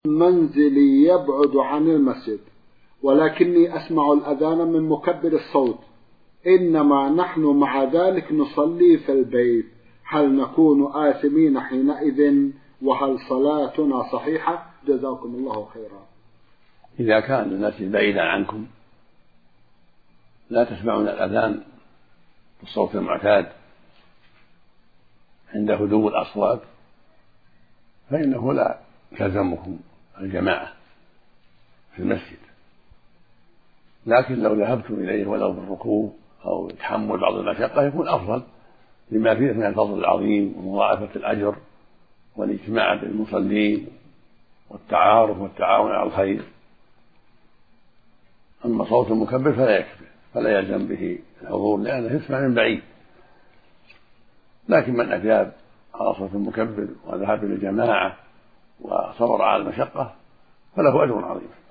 منزلي يبعد عن المسجد ولكني أسمع الأذان من مكبر الصوت، إنما نحن مع ذلك نصلي في البيت، هل نكون آثمين حينئذ؟ وهل صلاتنا صحيحة؟ جزاكم الله خيرا. إذا كان المسجد بعيدا عنكم لا تسمعون الأذان بالصوت المعتاد عند هدوء الأصوات فإنه لا تلزمكم الجماعة في المسجد، لكن لو ذهبتم إليه ولو بالركوب أو تحمل بعض المشقة يكون أفضل لما فيه من الفضل العظيم ومضاعفة الأجر والاجتماع بالمصلين والتعارف والتعاون على الخير. أما صوت المكبر فلا يكفي، فلا يلزم به الحضور لأنه يسمع من بعيد، لكن من أجاب على صوت المكبر وذهب إلى الجماعة وصبر على المشقة فله أجر عظيم.